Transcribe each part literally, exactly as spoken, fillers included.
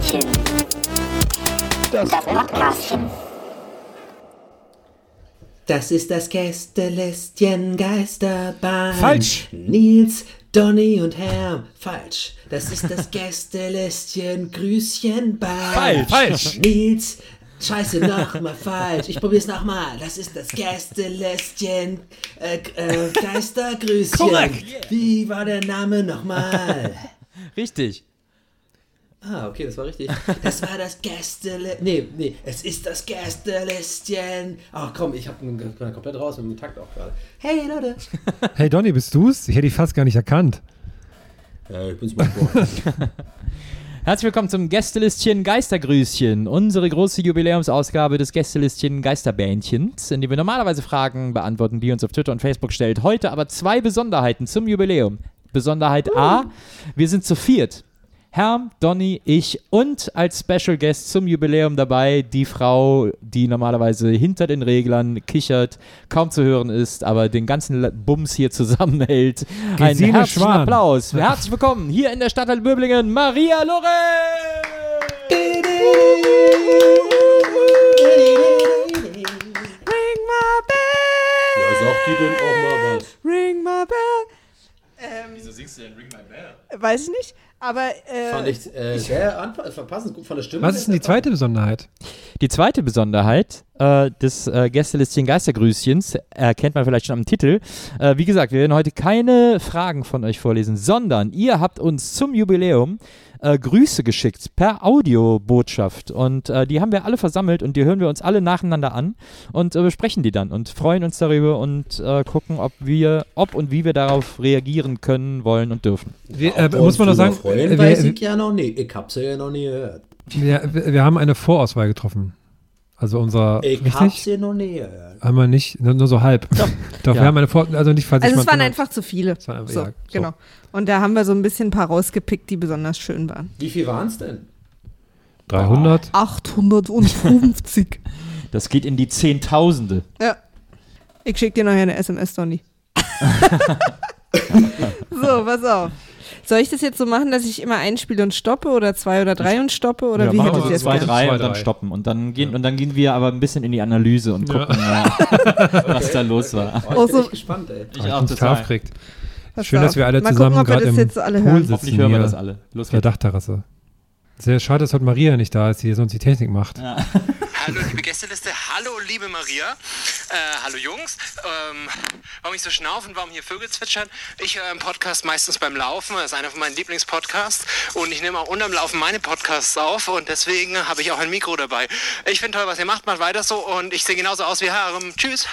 Gästelistchen. Das Podcastchen. Das ist das Gästelistchen Geisterbahn. Falsch. Nils, Donny und Herm. Falsch. Das ist das Gästelistchen Grüßchenbahn. Falsch. Falsch. Nils, scheiße, nochmal falsch. Ich probier's nochmal. Das ist das Gästelistchen äh, äh, Geistergrüßchen. Korrekt. Wie war der Name nochmal? Richtig. Ah, okay, das war richtig. Das war das Gästele... Nee, nee, es ist das Gästelistchen. Ach komm, ich hab einen komplett raus mit dem Takt auch gerade. Hey, Leute. Hey, Donny, bist du's? Ich hätte dich fast gar nicht erkannt. Ja, ich bin's mal vor. Herzlich willkommen zum Gästelistchen Geistergrüßchen, unsere große Jubiläumsausgabe des Gästelistchen Geisterbähnchens, in dem wir normalerweise Fragen beantworten, die uns auf Twitter und Facebook stellt. Heute aber zwei Besonderheiten zum Jubiläum. Besonderheit uh. A, wir sind zu viert. Herm, Donny, ich und als Special Guest zum Jubiläum dabei die Frau, die normalerweise hinter den Reglern kichert, kaum zu hören ist, aber den ganzen Bums hier zusammenhält. Ein Gesine herzlichen Schwan. Applaus. Herzlich willkommen hier in der Stadtteil Böblingen, Maria Lorenz! Ring my bell. Ja, sagt die denn auch mal was? Ring my bell. Ähm, Wieso singst du denn Ring My Bell? weiß ich nicht, aber äh, Fand ich äh, sehr anpa- passend gut von der Stimme. Was ist denn die zweite Besonderheit? Die zweite Besonderheit äh, des äh, Gästelistchen Geistergrüßchens erkennt man vielleicht schon am Titel. Äh, wie gesagt, wir werden heute keine Fragen von euch vorlesen, sondern ihr habt uns zum Jubiläum äh, Grüße geschickt per Audiobotschaft und äh, die haben wir alle versammelt und die hören wir uns alle nacheinander an und äh, besprechen die dann und freuen uns darüber und äh, gucken, ob wir, ob und wie wir darauf reagieren können, wollen und dürfen. Wir, äh, muss man noch sagen, Freuen, äh, weiß wir, ich ja noch nie. Ich hab's ja noch nie gehört. wir, wir haben eine Vorauswahl getroffen. Also unser, Ich richtig? hab's ja noch nie gehört. Haben wir nicht, nur, nur so halb. Doch, Ja. wir haben eine Vor, also nicht, falls also ich es mal- waren einfach zu viele. Es waren einfach- so, ja, so. genau. Und da haben wir so ein bisschen ein paar rausgepickt, die besonders schön waren. Wie viel waren's denn? dreihundert. achthundertfünfzig. Das geht in die Zehntausende. Ja. Ich schick dir nachher eine S M S, Donny. So, pass auf. Soll ich das jetzt so machen, dass ich immer einspiele und stoppe oder zwei oder drei und stoppe oder Ja, wie machen hättet wir ihr es Zwei, gern? drei Zwei, und dann drei. stoppen. Und dann, gehen, und dann gehen wir aber ein bisschen in die Analyse und gucken, äh, was da los war. Oh, ich bin Also- echt gespannt, ey. Ich Ich auch einen total. Schlaf kriegt. Pass Schön, auf. dass wir alle Mal zusammen gucken, ob wir gerade das im jetzt alle Pool hören. sitzen. Hoffentlich hören wir hier das alle. Los auf der geht's. Dachterrasse. Sehr schade, dass heute Maria nicht da ist, die sonst die Technik macht. Ja. Hallo liebe Gästeliste, hallo liebe Maria, äh, hallo Jungs, ähm, warum ich so schnaufen, warum hier Vögel zwitschern, ich höre einen Podcast meistens beim Laufen, das ist einer von meinen Lieblingspodcasts und ich nehme auch unterm Laufen meine Podcasts auf und deswegen habe ich auch ein Mikro dabei. Ich finde toll, was ihr macht, macht weiter so und ich sehe genauso aus wie Harem, tschüss.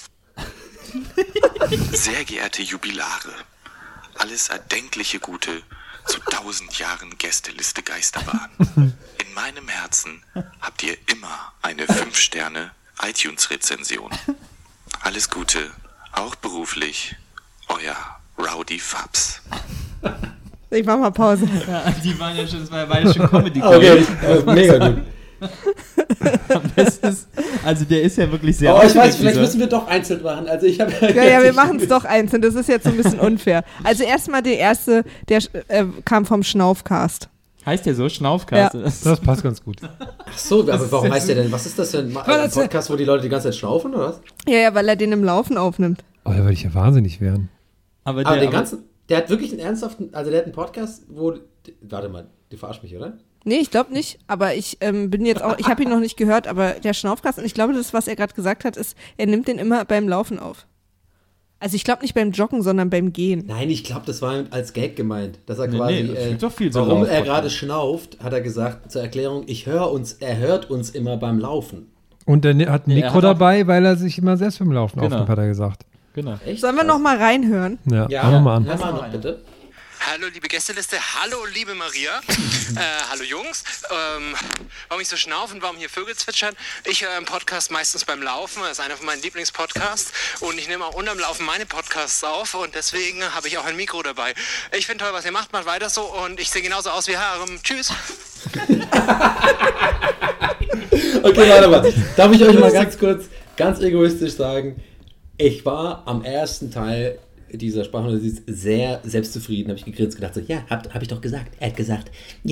Sehr geehrte Jubilare, alles erdenkliche Gute zu tausend Jahren Gästeliste Geisterbahn. In meinem Herzen habt ihr immer eine fünf Sterne iTunes-Rezension. Alles Gute, auch beruflich, euer Rowdy Fabs. Ich mach mal Pause. Ja, die waren ja schon, das war ja beide schon Comedy. Okay, äh, mega gut. Am besten ist, also der ist ja wirklich sehr Aber ich weiß, aufgeregt, vielleicht dieser- müssen wir doch einzeln machen. Also ich habe Ja, ja, wir machen es doch einzeln. Das ist jetzt so ein bisschen unfair. Also erstmal der erste, der äh, kam vom Schnaufcast. Heißt der so? Schnaufcast? Ja. Das- Das passt ganz gut. Ach so, aber warum heißt der denn? Was ist das denn? Ma- Ein Podcast, wo die Leute die ganze Zeit schnaufen oder was? Ja, ja, weil er den im Laufen aufnimmt. Oh, da würde ich ja wahnsinnig werden. Aber, Aber der, den aber ganzen, der hat wirklich einen ernsthaften, also der hat einen Podcast, wo, warte mal, du verarsch mich, oder? Nee, ich glaube nicht, aber ich ähm, bin jetzt auch, ich habe ihn noch nicht gehört, aber der Schnaufcast, und ich glaube, das, was er gerade gesagt hat, ist, er nimmt den immer beim Laufen auf. Also ich glaube nicht beim Joggen, sondern beim Gehen. Nein, ich glaube, das war als Gag gemeint, dass er Nee, quasi, nee, es äh, gibt doch viel so warum er Lauf-Podcasts. gerade schnauft, hat er gesagt, zur Erklärung, ich höre uns, er hört uns immer beim Laufen. Und er hat ein Ja, er Mikro hat auch- dabei, weil er sich immer selbst beim Laufen Genau. aufnimmt, hat er gesagt. Genau. Echt? Sollen wir noch mal reinhören? Ja, Ja, machen wir mal an. hör mal noch bitte. Hallo liebe Gästeliste, hallo liebe Maria, äh, hallo Jungs, ähm, warum ich so schnaufen, warum hier Vögel zwitschern, ich höre einen Podcast meistens beim Laufen, das ist einer von meinen Lieblingspodcasts und ich nehme auch unterm Laufen meine Podcasts auf und deswegen habe ich auch ein Mikro dabei. Ich finde toll, was ihr macht, macht weiter so und ich sehe genauso aus wie Harem, tschüss. Okay, warte mal. Darf ich euch mal ganz kurz, ganz egoistisch sagen, ich war am ersten Teil dieser Sprachanalyse sehr selbstzufrieden, habe ich gegrinst, gedacht so, ja, hab, hab ich doch gesagt. Er hat gesagt, ja,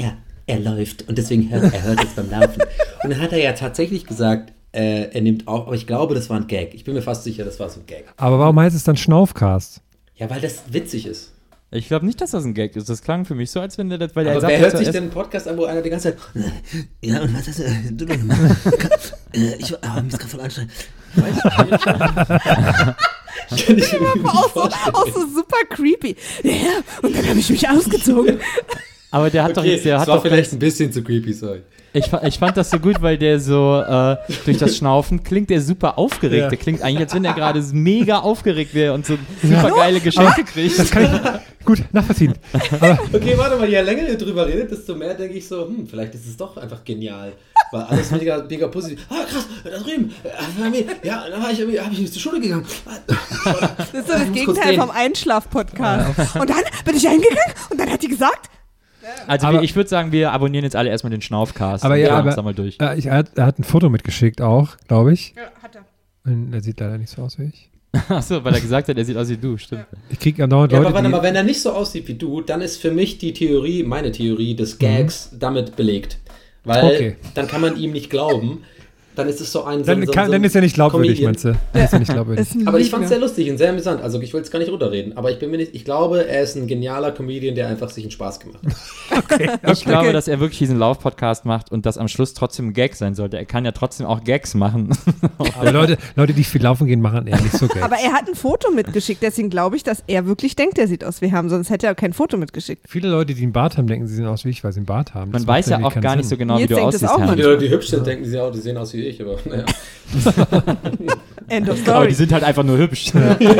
er läuft und deswegen hört er hört jetzt beim Laufen. Und dann hat er ja tatsächlich gesagt, äh, er nimmt auf, aber ich glaube, das war ein Gag. Ich bin mir fast sicher, das war so ein Gag. Aber warum heißt es dann Schnaufcast? Ja, weil das witzig ist. Ich glaube nicht, dass das ein Gag ist. Das klang für mich so, als wenn der das, weil der Aber sagt, wer dass hört er sich erst- denn einen Podcast an, wo einer die ganze Zeit, ja, und was hast du, du doch gemacht? Ich war, aber mir ist gerade voll anstrengend. Ich weiß nicht. Kann ich mir nicht Auch so, vorstellen. auch so super creepy. Ja, und dann habe ich mich ausgezogen. Aber der hat doch Okay, jetzt, der das hat war doch vielleicht ein bisschen zu creepy, sorry. Ich, fa- ich fand das so gut, weil der so äh, durch das Schnaufen klingt der super aufgeregt. Ja. Der klingt eigentlich, als wenn er gerade mega aufgeregt wäre und so super geile Geschenke kriegt. Das kann ich gut nachvollziehen. Aber Okay, warte mal, je länger ihr drüber redet, desto mehr denke ich so, hm, vielleicht ist es doch einfach genial. Weil alles mega, mega positiv. Ah, krass, da drüben. äh, Ja, da war ich irgendwie, habe ich zur Schule gegangen. Das ist so das Ich muss kurz Gegenteil gehen. vom Einschlaf-Podcast. Und dann bin ich eingegangen und dann hat die gesagt, Also Aber- wir, ich würde sagen, wir abonnieren jetzt alle erstmal den Schnaufcast. Aber und ja, gehen aber- uns da mal durch. äh, ich, er, hat, er hat ein Foto mitgeschickt auch, glaube ich. ja, hat er. Und er sieht leider nicht so aus wie ich. Achso, weil er gesagt hat, er sieht aus wie du, stimmt. Ich kriege andauernd Ja, Leute, aber warte die... mal, wenn er nicht so aussieht wie du, dann ist für mich die Theorie, meine Theorie des Gags damit belegt. Weil Okay. dann kann man ihm nicht glauben. Dann ist es so ein... So, dann, so, kann, so dann ist er nicht glaubwürdig, Comedian. meinst du? Dann ist er nicht glaubwürdig. Ist ein Aber ich fand es Lügner. sehr lustig und sehr amüsant. Also ich will es gar nicht runterreden. Aber ich bin mir nicht... Ich glaube, er ist ein genialer Comedian, der einfach sich einen Spaß gemacht hat. Ich glaube, dass er wirklich diesen Lauf-Podcast macht und das am Schluss trotzdem ein Gag sein sollte. Er kann ja trotzdem auch Gags machen. Aber Leute, Leute, die viel laufen gehen, machen eher nicht so geil. Aber er hat ein Foto mitgeschickt, deswegen glaube ich, dass er wirklich denkt, er sieht aus wie Ham, sonst hätte er kein Foto mitgeschickt. Viele Leute, die einen Bart haben, denken, sie sehen aus wie ich, weil sie einen Bart haben. Man Das weiß macht ja irgendwie auch keinen gar nicht so Sinn. genau, Nils wie du denkt das aussiehst, auch Herr. Die manchmal. Leute, die hübsch sind, denken, die sehen auch- die sehen aus wie ich. Aber naja. End of Aber story. die sind halt einfach nur hübsch.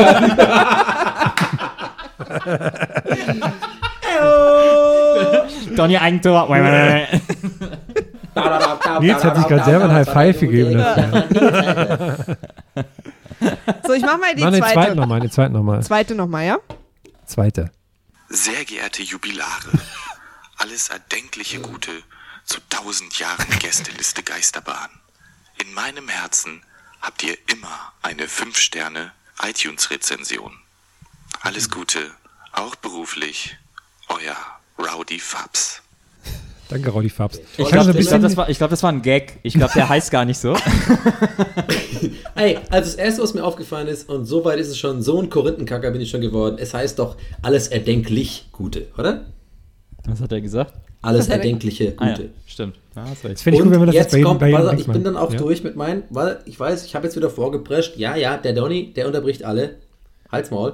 Donny Eigentor. Nils hat sich gerade selber ein High Five gegeben dafür. So, ich mach mal die Mach den zweite. zweiten nochmal, den zweiten nochmal. Zweite nochmal, ja? Zweite. Sehr geehrte Jubilare, alles erdenkliche Gute zu tausend Jahren Gästeliste Geisterbahn. In meinem Herzen habt ihr immer eine fünf Sterne iTunes-Rezension. Alles Gute, auch beruflich, euer Rowdy Fabs. Danke, Roddy Fabs. Ich kann so glaube, ein glaub, das, bisschen- war- ich glaub, das war ein Gag. Ich glaube, der heißt gar nicht so. Ey, also das erste, was mir aufgefallen ist, und so weit ist es schon, so ein Korinthenkacker bin ich schon geworden, es heißt doch alles erdenklich Gute, oder? Was hat er gesagt? Alles Was hat er- erdenkliche Ah, ja, Gute. stimmt. Ja, hast recht. Das finde ich gut, wenn wir das jetzt bei jedem, kommt, bei jedem warte, Ding ich bin machen. dann auch Ja? durch mit meinen, weil ich weiß, ich habe jetzt wieder vorgeprescht, ja, ja, der Donny, der unterbricht alle. Halt's Maul.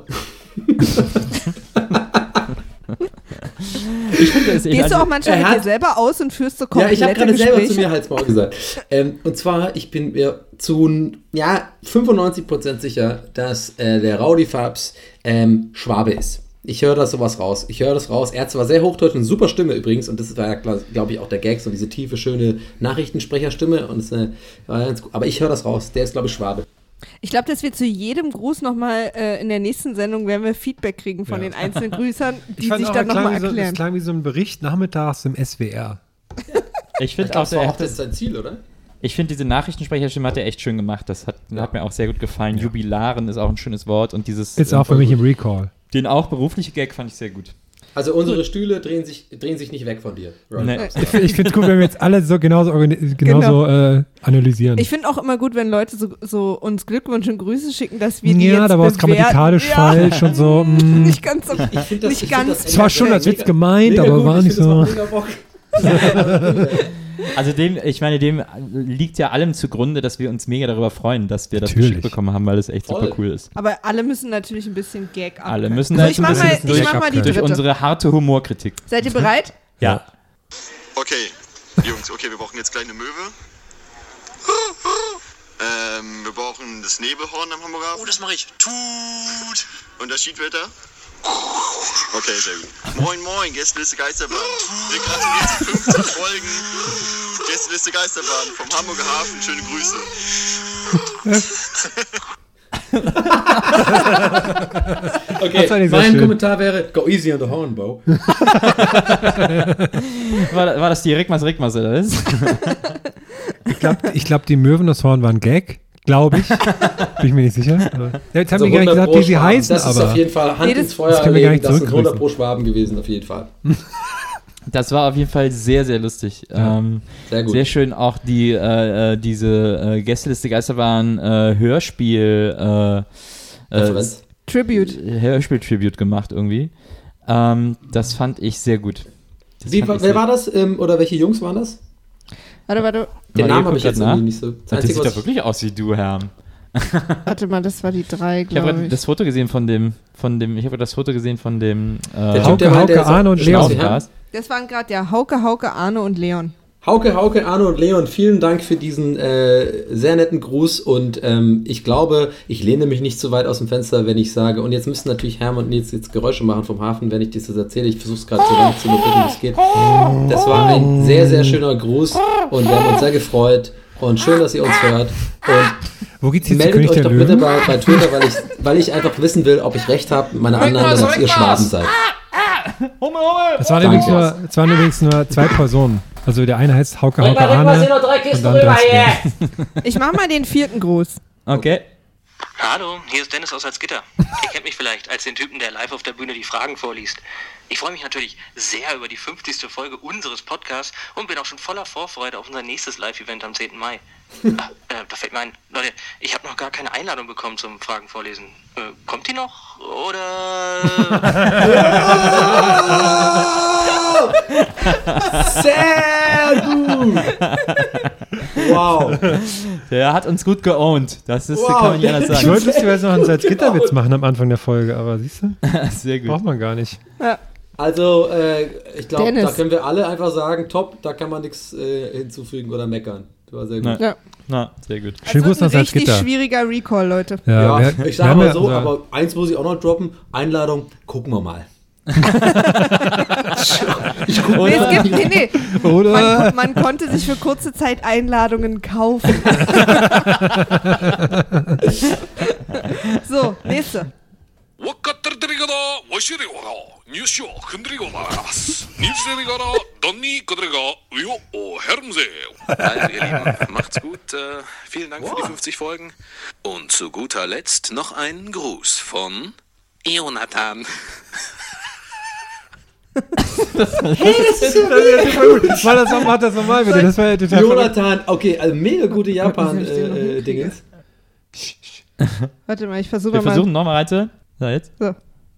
Ich finde, das Gehst also, du auch manchmal er mit hat- dir selber aus und führst so Ja, komplette ich habe gerade selber Gespräche? zu mir Halt's Maul gesagt. ähm, und zwar, ich bin mir zu ja, fünfundneunzig Prozent sicher, dass äh, der Rowdy Fabs ähm, Schwabe ist. Ich höre da sowas raus. Ich höre das raus. Er hat zwar sehr hochdeutsch und super Stimme übrigens, und das war ja, glaube ich, auch der Gag, so diese tiefe, schöne Nachrichtensprecherstimme. Und das, äh, war ganz gut. Aber ich höre das raus. Der ist, glaube ich, Schwabe. Ich glaube, dass wir zu jedem Gruß nochmal äh, in der nächsten Sendung werden wir Feedback kriegen von Ja. den einzelnen Grüßern, Ich die fand sich auch, dann das klang nochmal wie so, erklären. das klang wie so ein Bericht nachmittags im S W R. ich finde auch, Das war der auch hat das das, sein Ziel, oder? ich finde diese Nachrichtensprecherstimme hat er echt schön gemacht. Das hat, hat mir auch sehr gut gefallen. Jubilaren ist auch ein schönes Wort und dieses Ist auch für mich im Recall. den auch berufliche Gag fand ich sehr gut. Also unsere Stühle drehen sich, drehen sich nicht weg von dir. Rowdy Nee. Fabs. Ich, ich finde es gut, wenn wir jetzt alle so genauso, organi- genauso äh, analysieren. Ich finde auch immer gut, wenn Leute so, so uns Glückwünsche und Grüße schicken, dass wir die ja, jetzt da war es bewerten. grammatikalisch Ja. falsch und so. mm. Nicht ganz so. Ich find das, Nicht ich ganz. find das Es war schon als Witz mega- gemeint, mega aber gut. war Ich nicht find, so. das macht mega Bock. Also dem, ich meine, dem liegt ja allem zugrunde, dass wir uns mega darüber freuen, dass wir das Natürlich. geschickt bekommen haben, weil es echt Voll. super cool ist. Aber alle müssen natürlich ein bisschen Gag abkönnen. Alle müssen so, halt ich ein mach bisschen mal, ich durch- mach mal die Durch dritte. unsere harte Humorkritik. Seid ihr bereit? Ja. Okay, Jungs, okay, wir brauchen jetzt gleich eine Möwe. Ähm, wir brauchen das Nebelhorn am Hamburger Hafen. Oh, das mache ich. Tut. Und das Schiedwetter? Okay, sehr gut. Moin, moin, Gästeliste Geisterbahn. Wir gratulieren zu fünfzehn Folgen. Gästeliste Geisterbahn vom Hamburger Hafen. Schöne Grüße. Okay, Das war nicht sehr mein schön. Kommentar wäre, go easy on the horn, Bo. War, war das die Rickmas Rickmas oder was? Ich glaube, ich glaub, die Möwen das Horn waren Gag. Glaube ich. Bin ich mir nicht sicher. Aber jetzt haben Also wir gar nicht hundert gesagt, pro wie sie Schwaben. heißen, Das ist aber. auf jeden Fall Hand Nee, das- ins Feuer das können wir gar legen, nicht das sind hundert zurückgrüßen. pro Schwaben gewesen, auf jeden Fall. Das war auf jeden Fall sehr, sehr lustig. Ja, ähm, sehr gut. Sehr schön auch die, äh, äh, diese äh, Gästeliste Geisterbahn äh, Hörspiel äh, äh, Referenz. Tribute. Hörspiel-Tribute gemacht irgendwie. Ähm, das fand ich sehr gut. Das Wie, fand wer ich sehr war das? Ähm, oder welche Jungs waren das? Warte, warte, Den Maria Namen habe ich guckt jetzt grad irgendwie nicht so. Das Das Einzige, sieht was doch wirklich aus wie du, Herm. warte mal, das war die drei, Ich habe glaube gerade ich. das Foto gesehen von dem, von dem, ich habe das Foto gesehen von dem Der äh, Typ, Hauke, der meinte, Hauke, der so Arne und schlau Leon. wie Herr. Aufgas. Das waren gerade ja Hauke, Hauke, Arne und Leon. Hauke, Hauke, Arne und Leon, vielen Dank für diesen äh, sehr netten Gruß und ähm, ich glaube, ich lehne mich nicht zu weit aus dem Fenster, wenn ich sage, und jetzt müssen natürlich Hermann und Nils jetzt Geräusche machen vom Hafen, wenn ich das jetzt erzähle. Ich versuche es gerade so lange zu überbrücken, wie es geht. Das war ein sehr, sehr schöner Gruß und wir haben uns sehr gefreut und schön, dass ihr uns hört. Und Wo geht's jetzt zu meldet König euch der doch bitte Löwen? bei, bei Twitter, weil ich, weil ich einfach wissen will, ob ich recht habe, meine Annahme, dass ihr Schwaben seid. Das waren, Danke. übrigens nur, das waren übrigens nur zwei Personen. Also der eine heißt Hauke, Hauke, Arne und dann das Ich mach mal den vierten Gruß. Okay. Hallo, hier ist Dennis aus Salzgitter. Ihr kennt mich vielleicht als den Typen, der live auf der Bühne die Fragen vorliest. Ich freue mich natürlich sehr über die fünfzigste Folge unseres Podcasts und bin auch schon voller Vorfreude auf unser nächstes Live-Event am zehnten Mai. Ah, äh, da fällt mir ein, Leute, ich habe noch gar keine Einladung bekommen zum Fragen vorlesen. Äh, kommt die noch? Oder... Sehr gut! Wow. Der hat uns gut geowned. Das ist, Wow. kann man nicht anders Ich sagen. wollte lustigerweise noch einen Salzgitterwitz machen am Anfang der Folge, aber siehst du, Sehr gut. braucht man gar nicht. Also, äh, ich glaube, Dennis. da können wir alle einfach sagen, top, da kann man nichts äh, hinzufügen oder meckern. Das war sehr gut. Nein. Ja. Na, sehr gut. Schönen Gruß nach Das wird ein richtig Salzgitter. schwieriger Recall, Leute. Ja, wir- ich wir sage haben mal ja so, unser- aber eins muss ich auch noch droppen. Einladung, gucken wir mal. Nee, es gibt, nee, nee. Oder? Man, man konnte sich für kurze Zeit Einladungen kaufen. So, nächste. Also ihr Lieben, macht's gut. Äh, vielen Dank für die fünfzig Folgen. Und zu guter Letzt noch ein Gruß von Jonathan. Hey, das ist ja mega. Mal das noch, mach das nochmal bitte. Das war ja total verrückt. Jonathan, okay, also mega gute Japan-Dingens. Warte mal, ich versuche Wir mal. versuchen nochmal rein. So, jetzt. So.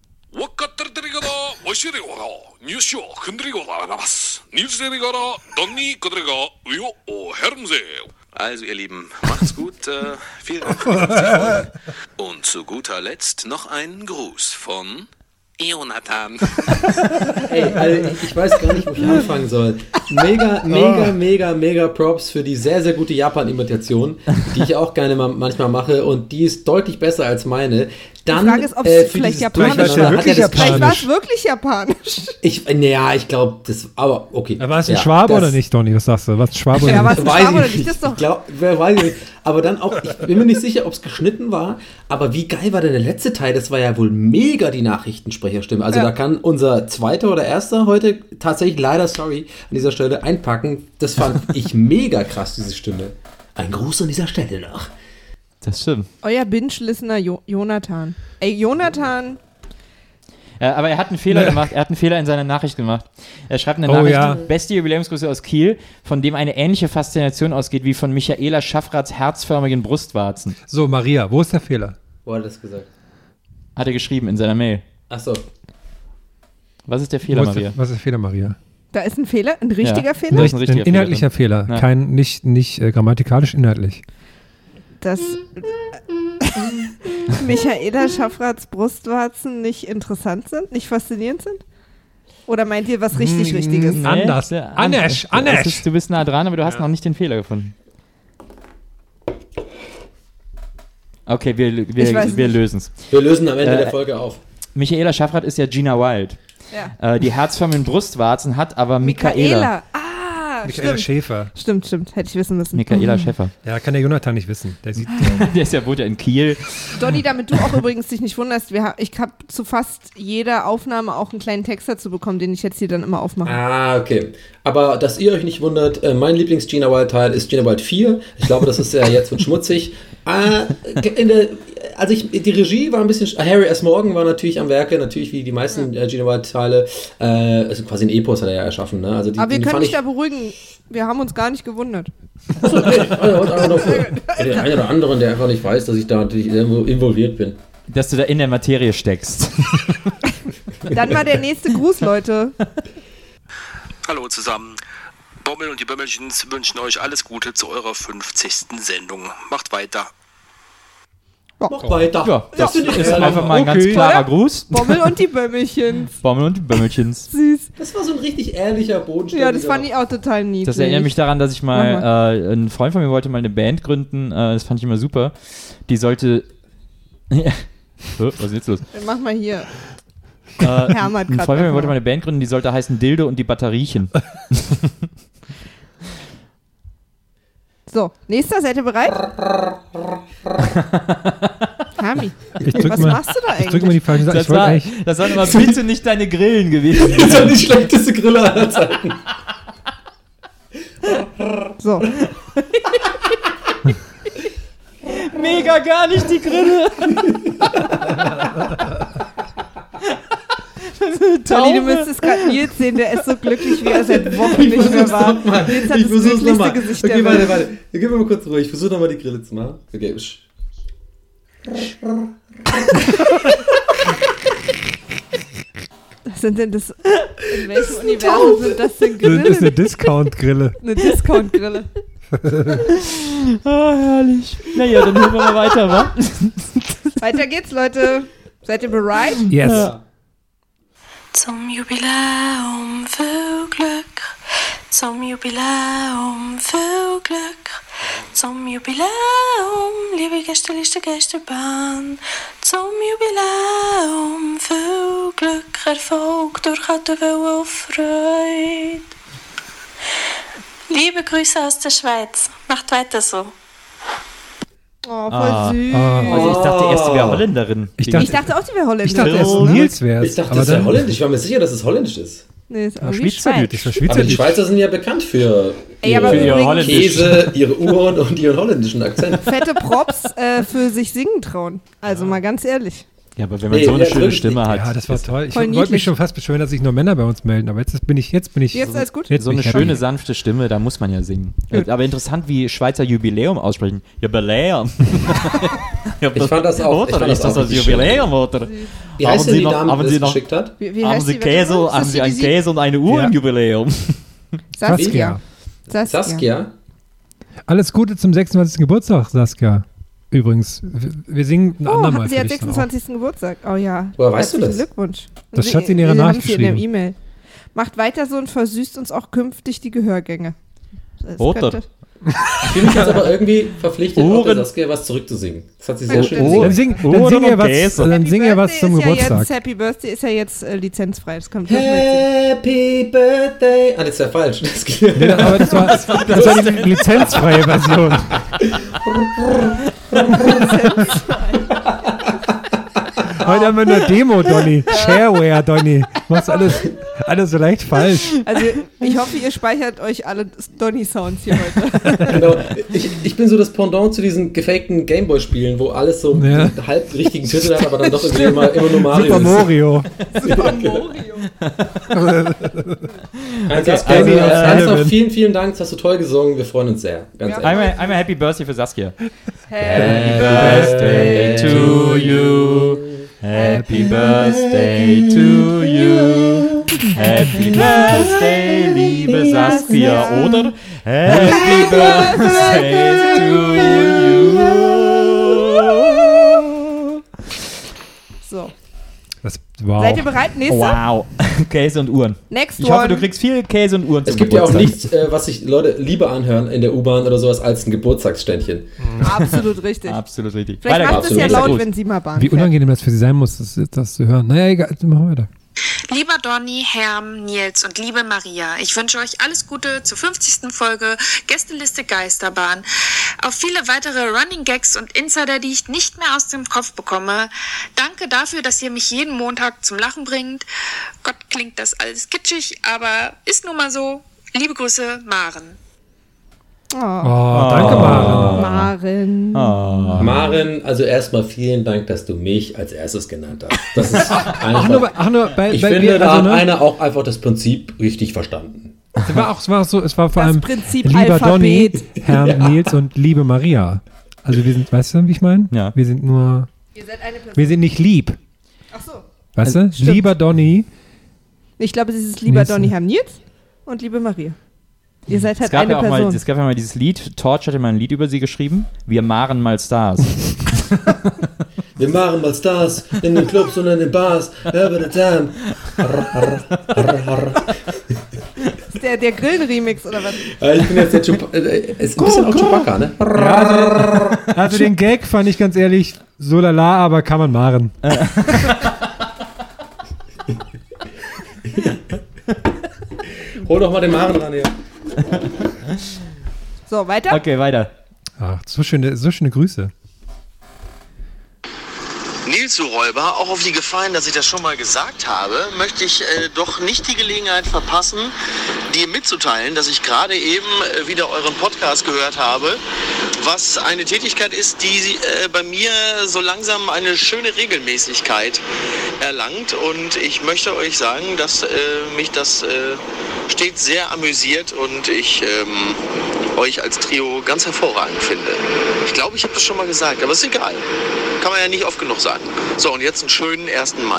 Also ihr Lieben, macht's gut. Äh, vielen Dank für die fünfzig Folgen. Und zu guter Letzt noch ein Gruß von Jonathan. Ey, also ich, ich weiß gar nicht, wo ich anfangen soll. Mega, mega, mega, mega Props für die sehr, sehr gute Japan-Imitation, die ich auch gerne mal, manchmal mache und die ist deutlich besser als meine. Dann, Die Frage ist, ob es äh, für vielleicht dieses japanisch Durcheinander war. hat er das Wirklich Vielleicht war es Japanisch. wirklich japanisch. Ich, naja, ich glaube, das, aber okay. Aber war es ein Ja, Schwabe das- oder nicht, Donny? Was sagst du? Was ein Schwabe Ja, oder was nicht? ein Weiß Schwabe oder ich nicht? Das ist doch. Ich glaub, wer weiß ich nicht. Aber dann auch, ich bin mir nicht sicher, ob es geschnitten war, aber wie geil war denn der letzte Teil? Das war ja wohl mega die Nachrichtensprecherstimme. Also Ja. da kann unser zweiter oder erster heute tatsächlich leider, sorry, an dieser Stelle einpacken. Das fand ich mega krass, diese Stimme. Ein Gruß an dieser Stelle noch. Das stimmt. Euer Binge-Listener jo Jonathan. Ey, Jonathan. Ja, aber er hat einen Fehler gemacht. Er hat einen Fehler in seiner Nachricht gemacht. Er schreibt eine Oh, Nachricht, ja. beste Jubiläumsgrüße aus Kiel, von dem eine ähnliche Faszination ausgeht wie von Michaela Schaffraths herzförmigen Brustwarzen. So, Maria, wo ist der Fehler? Wo hat er das gesagt? Hat er geschrieben in seiner Mail. Achso. Was ist der Fehler, Wo ist Maria? der, was ist der Fehler, Maria? Da ist ein Fehler, ein richtiger Ja. Fehler. Da ist ein richtiger ein inhaltlicher Fehler. Ja. Kein, nicht nicht äh, grammatikalisch, inhaltlich. Dass Michaela Schaffraths Brustwarzen nicht interessant sind, nicht faszinierend sind? Oder meint ihr was richtig Mm, Richtiges? mm, Anders. Ja, Anders, es anders. Ist, du bist nah dran, aber du hast noch nicht den Fehler gefunden. Okay, wir, Ich wir, weiß wir nicht. lösen es. Wir lösen am Ende Äh, der Folge auf. Michaela Schaffrath ist ja Gina Wild. Ja. Äh, die herzförmigen Brustwarzen hat aber Michaela. Michaela. Ah, Michaela stimmt. Schäfer. Stimmt, stimmt. Hätte ich wissen müssen. Michaela Schäffer. Ja, kann der Jonathan nicht wissen. Der sieht. Der ist ja, wohnt ja in Kiel. Donny, damit du auch übrigens dich nicht wunderst, wir ha ich habe zu fast jeder Aufnahme auch einen kleinen Text dazu bekommen, den ich jetzt hier dann immer aufmache. Ah, okay. Aber dass ihr euch nicht wundert, äh, mein Lieblings-Gina Wild-Teil ist Gina Wild vier. Ich glaube, das ist ja jetzt wird schmutzig. Ah, in der, also ich, die Regie war ein bisschen, Harry S. Morgan war natürlich am Werke, natürlich wie die meisten ja. äh, Gina Wild-Teile, äh, also quasi ein Epos hat er ja erschaffen. Ne? Also die, Aber wir die können fand dich ich, da beruhigen, wir haben uns gar nicht gewundert. Achso, nee, also, noch für den einen oder anderen, der einfach nicht weiß, dass ich da natürlich irgendwo involviert bin. Dass du da in der Materie steckst. Dann mal der nächste Gruß, Leute. Hallo zusammen. Bommel und die Bömmelchens wünschen euch alles Gute zu eurer fünfzigsten Sendung. Macht weiter. Ja. Mach weiter. Ja, das ja, ist einfach mal ein ganz okay. klarer Gruß. Bommel und die Bömmelchens. Bommel und die Bömmelchens. Süß. Das war so ein richtig ehrlicher Bodenständiger. Ja, das fand ich auch total niedlich. Das erinnert mich daran, dass ich mal, äh, ein Freund von mir wollte mal eine Band gründen. Äh, das fand ich immer super. Die sollte... Ja. Was ist jetzt los? Mach mal hier. Äh, Hermann ein Freund von mir wollte mal eine Band gründen, die sollte heißen Dildo und die Batteriechen. So, nächster, seid ihr bereit? Hami, was mal, machst du da eigentlich? Ich drücke mal die falsche Seite. Das, Ich wollte war, eigentlich. das waren aber bitte nicht deine Grillen gewesen. Das war die schlechteste Grille aller Zeiten. So. Mega gar nicht die Grille. Tolli, du müsstest gerade Nils sehen, der ist so glücklich, wie er seit Wochen nicht mehr war. Nils hat Ich das versuch's glücklichste nochmal. Gesicht Okay, der warte, Welt. warte. Gib mir mal kurz ruhig. Ich versuche nochmal die Grille zu machen. Okay. Was sind denn das? In welchem Universum sind das denn Grillen? Das ist eine Discount-Grille. Eine Discount-Grille. Ah, herrlich. Naja, dann hören wir mal weiter, wa? Weiter geht's, Leute. Seid ihr bereit? Yes. Ja. Zum Jubiläum viel Glück, zum Jubiläum viel Glück, zum Jubiläum, liebe Gästeliste Gästebahn, zum Jubiläum viel Glück, Erfolg durch alle Welle und Freude. Liebe Grüße aus der Schweiz, macht weiter so. Oh, voll Ah. süß. Ah. Also ich dachte erst, die wäre Holländerin. Ich Die- dachte- Ich dachte auch, die wäre holländisch. Ich dachte erst Ne? Nils wär's. Ich dachte, aber das wäre dann- holländisch. Ich war mir sicher, dass es holländisch ist. Nee, ist Ja, irgendwie Schweizerdeutsch. Schweiz. Aber die Schweizerdeutsch. Schweizer sind ja bekannt für Ey, aber Für ihr übrigens Holländisch. Käse, ihre Uhren und ihren holländischen Akzent. fette Props äh, für sich singen trauen. Also mal ganz ehrlich. Ja, aber wenn man Nee, so eine ja, schöne wirklich. Stimme hat. Ja, das war toll. Ich voll wollte niedlich. mich schon fast beschweren, dass sich nur Männer bei uns melden, aber jetzt bin ich, jetzt bin ich. Jetzt alles gut? Jetzt so bin eine ich schöne, happy. sanfte Stimme, da muss man ja singen. Gut. Aber interessant, wie Schweizer Jubiläum aussprechen. Jubiläum. Ich fand das auch- ich Oder fand ist das das auch das richtig schön. Jubiläum, oder? Wie Haben heißt denn Sie die noch- Dame, haben die Sie das noch- geschickt hat? Wie, wie Haben heißt Sie die? Käse, Warte mal, ist haben das Sie die, ein die Käse und eine Uhr Ja. im Jubiläum? Saskia. Saskia. Saskia? Alles Gute zum sechsundzwanzigsten Geburtstag, Saskia. Übrigens, wir- wir singen ein Oh, andermal hat sie für hat dich dann auch. sechsundzwanzigsten Geburtstag. Oh ja. Woher weißt du Herzlichen das? Glückwunsch. Das Sie- hat sie in ihrer sie Nachricht haben sie in der geschrieben. E-Mail. Macht weiter so und versüßt uns auch künftig die Gehörgänge. Das Oder? könnte- Ich fühle mich jetzt aber irgendwie verpflichtet, auch der Ohren. Saskia was zurückzusingen. Das hat sie sehr Ja, schön dann gesungen. Dann sing, dann Oder sing ihr noch was, Käse. dann Happy sing ihr was Birthday zum ist ja Geburtstag. Jetzt, Happy Birthday ist ja jetzt äh, lizenzfrei. Das kommt nicht mehr. Happy Birthday. Ah, das ist ja falsch. Das geht- Nee, aber das war, das war die lizenzfreie Version. Heute haben wir nur Demo, Donny. Shareware, Donny. Machst alles, alles so leicht falsch. Also ich hoffe, ihr speichert euch alle Donny-Sounds hier heute. Genau. Ich, ich bin so das Pendant zu diesen gefakten Gameboy-Spielen, wo alles so Ja. einen halb richtigen Titel hat, aber dann doch irgendwie immer, immer nur Mario Super ist. Mario. Super Mario. Also, also, also, äh, ernsthaft, vielen, vielen Dank. Das hast du toll gesungen. Wir freuen uns sehr. Ganz Ja. ehrlich. Einmal, einmal Happy Birthday für Saskia. Happy Birthday to you. Happy Birthday to you. Happy Birthday, liebe Saskia, oder? Happy Birthday to you. So. Das, wow. Seid ihr bereit? Nächster? Wow. Käse und Uhren. Next Ich hoffe, one. du kriegst viel Käse und Uhren zum Es gibt ja auch Geburtstag. nichts, äh, was sich Leute lieber anhören in der U-Bahn oder sowas als ein Geburtstagsständchen. Absolut richtig. Absolut richtig. Vielleicht Weiter macht geht's. es ja Absolut. laut, Gruß. wenn sie mal Bahn Wie fährt. unangenehm das für sie sein muss, das, das zu hören. Naja, egal, machen wir weiter. Lieber Donny, Herm, Nils und liebe Maria, ich wünsche euch alles Gute zur fünfzigsten Folge Gästeliste Geisterbahn. Auf viele weitere Running Gags und Insider, die ich nicht mehr aus dem Kopf bekomme. Danke dafür, dass ihr mich jeden Montag zum Lachen bringt. Gott, klingt das alles kitschig, aber ist nun mal so. Liebe Grüße, Maren. Oh, Oh, danke, Maren. Maren. Oh. Maren, also erstmal vielen Dank, dass du mich als erstes genannt hast. Das ist Ach, nur, bei- ach, nur bei, ich bei finde, wir, da also, hat ne? einer auch einfach das Prinzip richtig verstanden. Es war auch, es war auch so, es war vor Das allem Prinzip lieber Alphabet. Donny, Herr Nils und liebe Maria. Also wir sind, weißt du, wie ich meine? Ja. Wir sind nur, Ihr seid eine Person. wir sind nicht lieb. Ach so. Weißt du? Stimmt. Lieber Donny. Ich glaube, es ist lieber Nächste. Donny, Herr Nils und liebe Maria. Ihr seid Es halt gab, eine ja auch mal, Person. es gab ja mal dieses Lied, Torch hatte mal ein Lied über sie geschrieben, wir maren mal Stars. Wir machen mal Stars in den Clubs und in den Bars. Over the time. Ist der, der Grillen-Remix oder was? Äh, Ich bin jetzt der Chup äh, ist ein bisschen auch Chewbacca, ne? Also den Gag fand ich ganz ehrlich so lala, aber kann man machen. Hol doch mal den Maren ran hier. So, weiter? Okay, weiter. Ach, so schöne, so schöne Grüße. Nils, du Räuber, auch auf die Gefallen, dass ich das schon mal gesagt habe, möchte ich äh, doch nicht die Gelegenheit verpassen, dir mitzuteilen, dass ich gerade eben äh, wieder euren Podcast gehört habe, was eine Tätigkeit ist, die äh, bei mir so langsam eine schöne Regelmäßigkeit erlangt. Und ich möchte euch sagen, dass äh, mich das äh, stets sehr amüsiert und ich ähm, euch als Trio ganz hervorragend finde. Ich glaube, ich habe das schon mal gesagt, aber ist egal. Kann man ja nicht oft genug sagen. So, und jetzt einen schönen ersten Mai.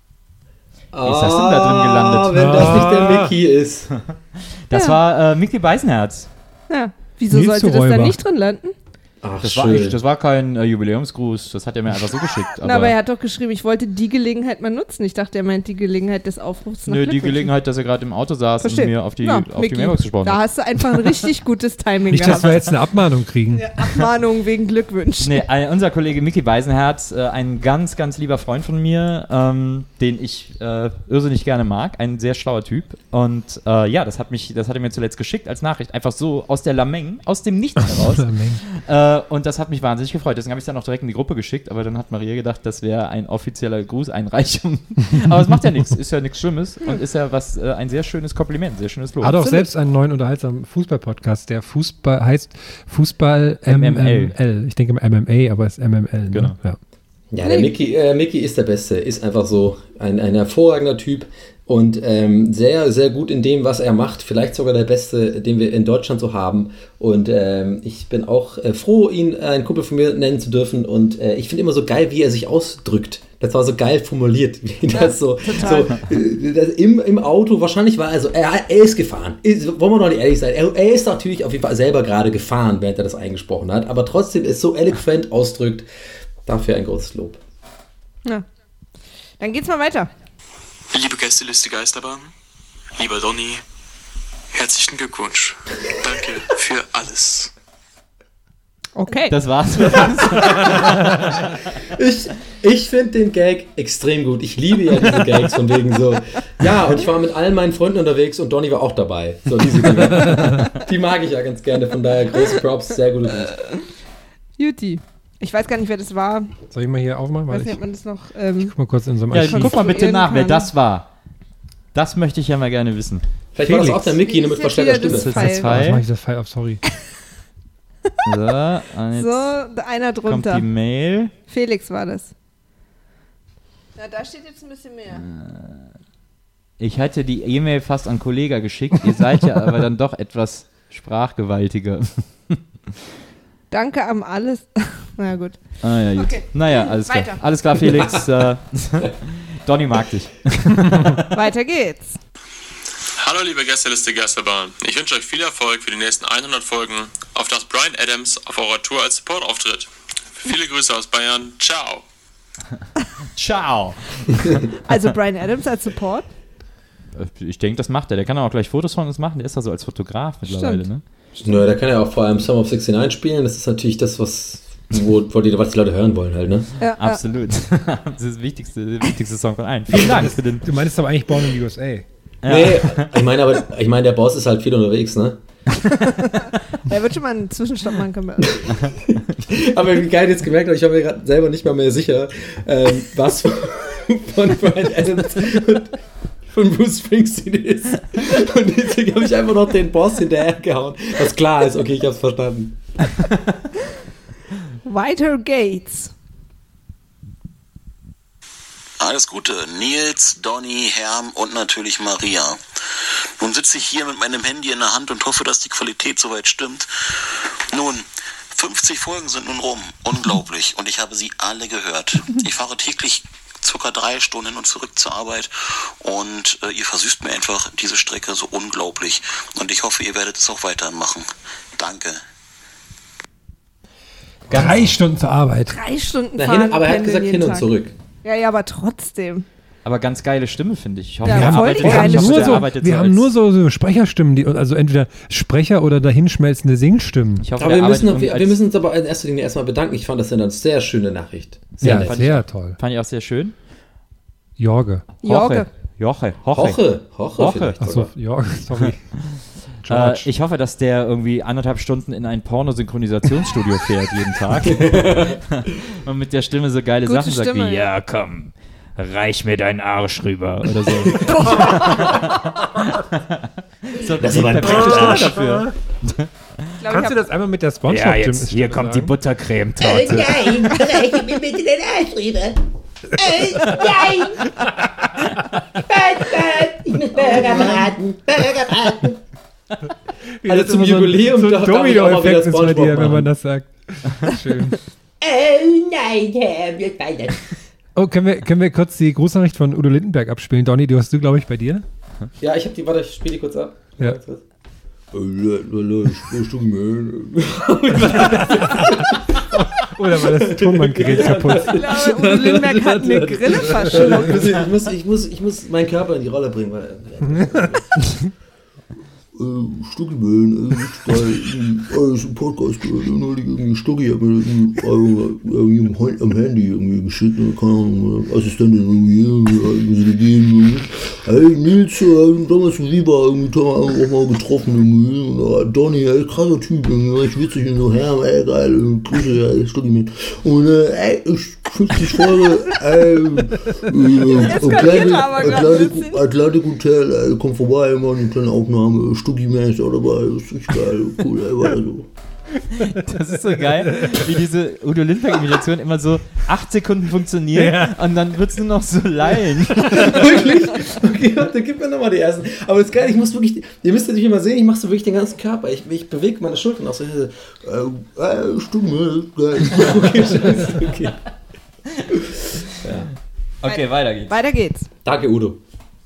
Wie ist das denn da drin gelandet? Wenn das nicht der Mickey ist. Das Ja. war äh, Mickey Beisenherz. Ja. Wieso Nils, sollte du das da Räuber. nicht drin landen? Ach, Das war, schön. echt, das war kein äh, Jubiläumsgruß, das hat er mir einfach so geschickt. Aber, Na, aber er hat doch geschrieben, ich wollte die Gelegenheit mal nutzen. Ich dachte, er meint die Gelegenheit des Aufrufs nach nö, die Glückwünschen. Gelegenheit, dass er gerade im Auto saß Verstehe. und mir auf die, Ja, auf die Micky, Mailbox gesprochen Da hat. hast du einfach ein richtig gutes Timing Nicht, dass gehabt. wir jetzt eine Abmahnung kriegen. Abmahnung wegen Glückwünschen. Nee, äh, unser Kollege Mickey Beisenherz, äh, ein ganz, ganz lieber Freund von mir, ähm, den ich äh, irrsinnig gerne mag, ein sehr schlauer Typ. Und äh, ja, das hat mich, das hat er mir zuletzt geschickt als Nachricht, einfach so aus der Lameng, aus dem Nichts heraus. äh, und das hat mich wahnsinnig gefreut. Deswegen habe ich es dann auch direkt in die Gruppe geschickt, aber dann hat Maria gedacht, das wäre ein offizieller Grußeinreichung. Aber es macht ja nichts, ist ja nichts Schlimmes und ist ja was äh, ein sehr schönes Kompliment, ein sehr schönes Lob. Hat auch selbst einen neuen unterhaltsamen Fußball-Podcast, der Fußball heißt Fußball M M L. Ich denke M M A, aber es ist M M L. Ne? Genau. Ja. Ja, der Mickey, äh, Mickey ist der Beste, ist einfach so ein, ein hervorragender Typ und ähm, sehr, sehr gut in dem, was er macht. Vielleicht sogar der Beste, den wir in Deutschland so haben. Und ähm, ich bin auch äh, froh, ihn äh, einen Kumpel von mir nennen zu dürfen. Und äh, ich finde immer so geil, wie er sich ausdrückt. Das war so geil formuliert. Wie das so, so äh, das im, im Auto, wahrscheinlich war er so, er, er ist gefahren. Ist, wollen wir doch nicht ehrlich sein. Er, er ist natürlich auf jeden Fall selber gerade gefahren, während er das eingesprochen hat. Aber trotzdem ist so eloquent ausdrückt. Dafür ein großes Lob. Ja. Dann geht's mal weiter. Liebe Gästeliste Geisterbahn, lieber Donny, herzlichen Glückwunsch. Danke für alles. Okay. Das war's. Ich, ich finde den Gag extrem gut. Ich liebe ja diese Gags von wegen so. Ja, und ich war mit allen meinen Freunden unterwegs und Donny war auch dabei. So diese Dinge. Die mag ich ja ganz gerne. Von daher große Props, sehr gute Grüße. Juti. Ich weiß gar nicht, wer das war. Soll ich mal hier aufmachen? Ich weiß Weil nicht, ich, ob man das noch. Ähm, guck mal kurz in unserem Ja, Archiv. guck mal bitte nach, wer kann. das war. Das möchte ich ja mal gerne wissen. Vielleicht war das Felix. auch der Mickey, nur mit Wie ist jetzt verstellter wieder Stimme. das Das ist Pfeil? Oh, jetzt mache zwei. ich das Pfeil auf, sorry. So, und jetzt so, einer kommt drunter. die Mail. Felix war das. Na, da steht jetzt ein bisschen mehr. Ich hatte die E-Mail fast an Kollega geschickt. Ihr seid ja aber dann doch etwas sprachgewaltiger. Danke am alles. Na gut. Ah, ja, gut. Okay. Naja, alles klar. Weiter. Alles klar, Felix. äh, Donny mag dich. Weiter geht's. Hallo liebe Gästeliste Geisterbahn. Ich wünsche euch viel Erfolg für die nächsten hundert Folgen, auf das Bryan Adams auf eurer Tour als Support auftritt. Viele Grüße aus Bayern. Ciao. Ciao. Also Bryan Adams als Support? Ich denke, das macht er. Der kann auch gleich Fotos von uns machen. Der ist da so als Fotograf mittlerweile, Stimmt. ne? Nö, da kann er auch vor allem Summer of sixty-nine spielen. Das ist natürlich das, was, wo, wo die, was die Leute hören wollen halt, ne? Ja, Absolut. Das ist das wichtigste, der wichtigste Song von allen. Vielen Dank für den. Du meinst aber eigentlich Born in the U S A. Ja. Nee, ich meine aber, ich meine, der Boss ist halt viel unterwegs, ne? Er wird schon mal einen Zwischenstopp machen können. Aber wie geil ich jetzt gemerkt habe, ich war mir gerade selber nicht mal mehr sicher, ähm, was von Bryan Adams und von Bruce Springsteen ist. Und deswegen habe ich einfach noch den Boss hinterhergehauen. Was klar ist, okay, ich hab's verstanden. Weiter geht's. Alles Gute, Nils, Donny, Herm und natürlich Maria. Nun sitze ich hier mit meinem Handy in der Hand und hoffe, dass die Qualität soweit stimmt. Nun, fünfzig Folgen sind nun rum. Unglaublich. Und ich habe sie alle gehört. Ich fahre täglich circa drei Stunden hin und zurück zur Arbeit und äh, ihr versüßt mir einfach diese Strecke so unglaublich. Und ich hoffe, ihr werdet es auch weitermachen. Danke. Drei Stunden zur Arbeit. Drei Stunden Na, fahren. hin, aber er hat pendeln gesagt jeden hin und Tag. zurück. Ja, ja, aber trotzdem. Aber ganz geile Stimme, finde ich. Ich hoffe, Ja, er voll arbeitet, die ich geile hoffe, nur der so, arbeitet wir so haben als- nur so, so Sprecherstimmen, die, also entweder Sprecher oder dahinschmelzende Singstimmen. Ich hoffe, Aber der wir müssen, arbeitet wir, irgendwie wir als- müssen uns aber in erster Linie erstmal bedanken. Ich fand das eine sehr schöne Nachricht. Sehr Ja, nett. sehr toll. Fand ich auch sehr schön. Jorge. Jorge. Joche. Joche. Hoche, Hoche, Hoche. vielleicht Achso, sogar. Jorge, sorry. Äh, George. ich hoffe, dass der irgendwie anderthalb Stunden in ein Pornosynchronisationsstudio fährt jeden Tag. Und mit der Stimme so geile Gute Sachen sagt Stimme, wie, ja. ja komm, reich mir deinen Arsch rüber oder so. so Das ist aber ein perfekte Stimme Arsch. dafür. Ich glaub, Kannst ich du das einmal mit der Ja, Spongebob-Stimme jetzt, hier kommt die sagen? Buttercreme-Torte. Nein, reiche mir bitte den Arsch rüber. Äh, nein! Burger, ich muss Burger braten, Burger braten. Also Das zum ist immer Jubiläum so, so darf ein ich auch mal wieder Domino-Effekt ist bei SpongeBob dir, wenn man machen. das sagt. Schön. Oh nein, Herr, wir weiter. Oh, können wir, können wir kurz die Grußnachricht von Udo Lindenberg abspielen? Donny, du hast du, glaube ich, bei dir? Ja, ich hab die, warte, ich spiele die kurz ab. Ja. Oder war das Tonbandgerät kaputt? Ich glaube, Udo Lindenberg hat eine Grille verschluckt. Ich muss, ich, muss, ich muss meinen Körper in die Rolle bringen. Weil, äh, Stuckelmöhlen, äh, geil, ist ein Podcast gehört, neulich irgendwie Stucki hat mir irgendwie am Handy irgendwie geschickt, keine Ahnung, Assistentin irgendwie, wie sie gehen, hey Nils, äh, damals in Viva irgendwie auch mal getroffen, irgendwie, und, äh, Donny, ey, krasser Typ, irgendwie, echt witzig, und so, Herr, ey, geil, Grüße, ey, Stucki, und, äh, ey, ich, fünfzig Folge, ey, äh, Atlantic, Atlantic, Atlantic Hotel, ey, komm vorbei, immer eine kleine Aufnahme, Stucki Mensch auch dabei, ist richtig geil, cool, ey, weiter so. Das ist so geil, wie diese Udo Lindenberg-Imitation immer so acht Sekunden funktioniert Ja. und dann wird es nur noch so lallen. Wirklich? Okay, dann gib mir nochmal die ersten. Aber das ist geil, ich muss wirklich, ihr müsst natürlich immer sehen, ich mache so wirklich den ganzen Körper. Ich, ich bewege meine Schultern auch so. Äh, äh, Stumme, geil. Okay, scheiße, okay. Ja. Okay, weiter geht's. Weiter geht's. Danke, Udo.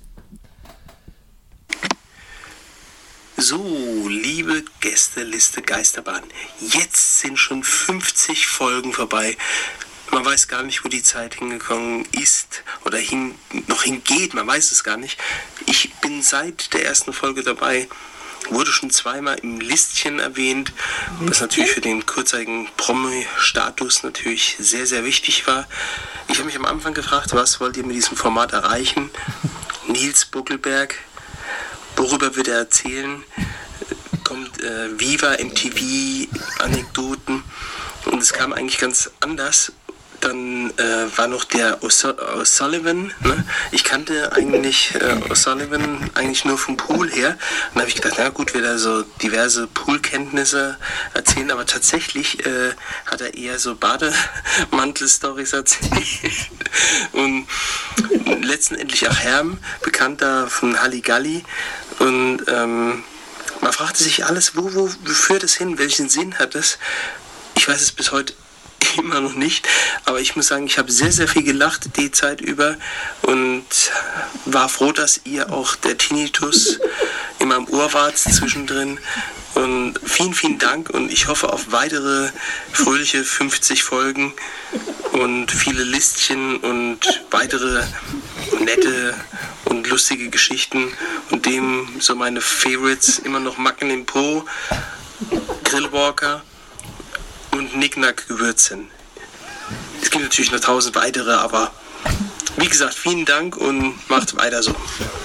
So, liebe Gästeliste Geisterbahn, jetzt sind schon fünfzig Folgen vorbei. Man weiß gar nicht, wo die Zeit hingekommen ist oder hin, noch hingeht, man weiß es gar nicht. Ich bin seit der ersten Folge dabei, wurde schon zweimal im Listchen erwähnt, was natürlich für den kurzzeitigen Promi-Status natürlich sehr, sehr wichtig war. Ich habe mich am Anfang gefragt, was wollt ihr mit diesem Format erreichen? Nils Buckelberg, worüber wird er erzählen? Kommt äh, Viva, M T V, Anekdoten. Und es kam eigentlich ganz anders. Dann äh, war noch der O'Su- O'Sullivan. Ne? Ich kannte eigentlich äh, O'Sullivan eigentlich nur vom Pool her. Und da habe ich gedacht, na gut, wird er so diverse Poolkenntnisse erzählen. Aber tatsächlich äh, hat er eher so Bademantel-Stories erzählt. Und letztendlich auch Herm, Bekannter von Halligalli. Und ähm, man fragte sich alles, wo, wo führt es hin? Welchen Sinn hat es? Ich weiß es bis heute immer noch nicht, aber ich muss sagen, ich habe sehr, sehr viel gelacht die Zeit über und war froh, dass ihr auch der Tinnitus in meinem Ohr wart zwischendrin. Und vielen, vielen Dank und ich hoffe auf weitere fröhliche fünfzig Folgen und viele Listchen und weitere nette und lustige Geschichten und dem so meine Favorites immer noch Macken im Po, Grillwalker und Nicknack Gewürzen. Es gibt natürlich noch tausend weitere, aber wie gesagt, vielen Dank und macht weiter so.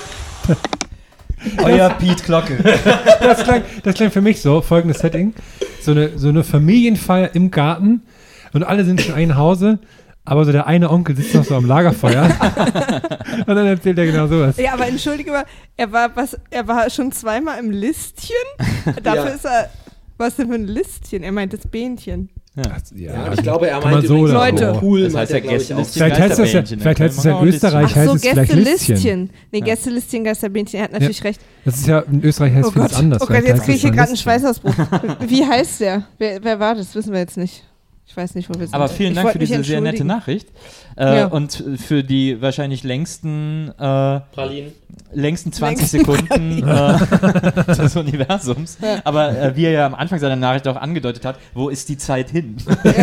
Euer Piet Glocke. Das klang, das klang für mich so, folgendes Setting. So eine, so eine Familienfeier im Garten und alle sind schon ein Hause aber so der eine Onkel sitzt noch so am Lagerfeuer und dann erzählt er genau sowas. Ja, aber entschuldige mal, er war, was, er war schon zweimal im Listchen. Dafür Ja. ist er, was denn für ein Listchen? Er meint das Bähnchen. Ja. Ja, aber ich glaube, er Kann meint man so übrigens oder Leute. cool, Das meint heißt er, ja glaube ich, auch. Gästelistchen Vielleicht heißt das ja, Geisterbähnchen, vielleicht dann heißt es kann ja man in auch Österreich, Ach heißt so, es vielleicht Listchen. Gästelistchen. Nee, Gästelistchen, Geisterbähnchen, er hat natürlich Ja. recht. Das ist ja, in Österreich heißt Oh vieles Gott, anders. oh Gott, Vielleicht jetzt heißt kriege es ich hier dann gerade einen Listchen. Schweißausbruch. Wie heißt der? Wer, wer war das? Wissen wir jetzt nicht. Ich weiß nicht, wo wir sind. Aber vielen Ich Dank wollte für diese mich sehr nette entschuldigen. Nachricht. Äh, Ja. Und für die wahrscheinlich längsten, äh, Pralinen. längsten zwanzig Längsten Sekunden äh, des Universums. Ja. Aber äh, wie er ja am Anfang seiner Nachricht auch angedeutet hat, wo ist die Zeit hin?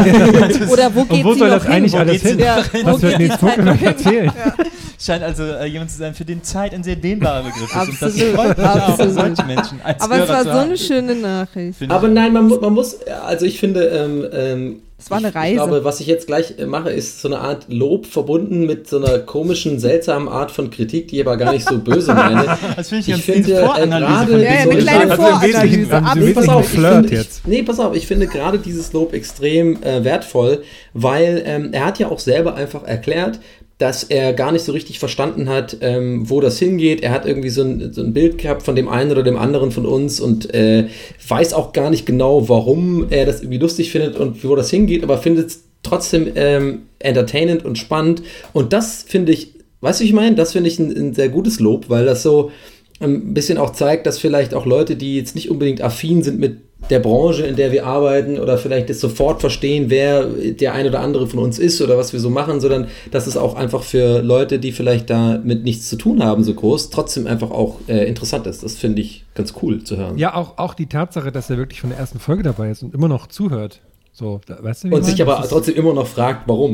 Oder wo Und geht wo sie soll noch das hin? eigentlich Wo alles geht sie hin? noch Ja, hin? wo Was wird geht die Nils Funke Zeit noch noch hin? erzählen? Ja. Scheint also äh, jemand zu sein, für den Zeit ein sehr dehnbarer Begriff ist. Und das Absolut, freut mich auch, absolut. solche Menschen als Aber es Hörer war zu so haben. eine schöne Nachricht. Finde Aber nein, man, mu- man muss, also ich finde, ähm, ähm, Es war eine ich, Reise. ich glaube, was ich jetzt gleich äh, mache, ist so eine Art Lob verbunden mit so einer komischen, seltsamen Art von Kritik, die ich aber gar nicht so böse meine. Das finde ich, Ich ganz finde, diese äh, Voranalyse gerade von Ja, ja, diesem eine kleine Begriff. Also im Wesentlichen- Voranalyse. also im Ab- Nee, pass Wesentlichen auf, ich Flirt finde, jetzt. ich, nee, pass auf, ich finde gerade dieses Lob extrem äh, wertvoll, weil ähm, er hat ja auch selber einfach erklärt, dass er gar nicht so richtig verstanden hat, ähm, wo das hingeht. Er hat irgendwie so ein, so ein Bild gehabt von dem einen oder dem anderen von uns und äh, weiß auch gar nicht genau, warum er das irgendwie lustig findet und wo das hingeht, aber findet es trotzdem ähm, entertainend und spannend. Und das finde ich, weißt du, wie ich meine? Das finde ich ein, ein sehr gutes Lob, weil das so ein bisschen auch zeigt, dass vielleicht auch Leute, die jetzt nicht unbedingt affin sind mit der Branche, in der wir arbeiten oder vielleicht jetzt sofort verstehen, wer der ein oder andere von uns ist oder was wir so machen, sondern dass es auch einfach für Leute, die vielleicht damit nichts zu tun haben, so groß, trotzdem einfach auch äh, interessant ist. Das finde ich ganz cool zu hören. Ja, auch, auch die Tatsache, dass er wirklich von der ersten Folge dabei ist und immer noch zuhört. So, da, weißt du, wie Und ich sich meine? aber Das ist- trotzdem immer noch fragt, warum.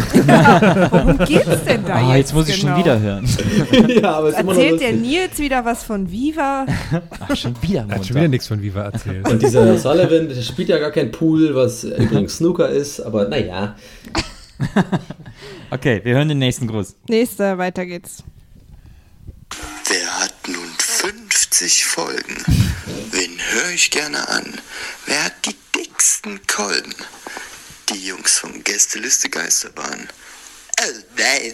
Worum geht's denn da Ah, jetzt jetzt muss ich genau? schon wieder hören. ja, aber es ist immer noch Erzählt der lustig. Nils wieder was von Viva? Ach, schon wieder Er hat Montag. schon wieder nichts von Viva erzählt. Und dieser Sullivan, der spielt ja gar kein Pool, was übrigens Snooker ist, aber naja. Okay, wir hören den nächsten Gruß. Nächster, weiter geht's. Wer hat nun fünfzig Folgen? Wen höre ich gerne an? Wer hat die dicksten Kolben? Die Jungs von Gästeliste Geisterbahn. Oh nein.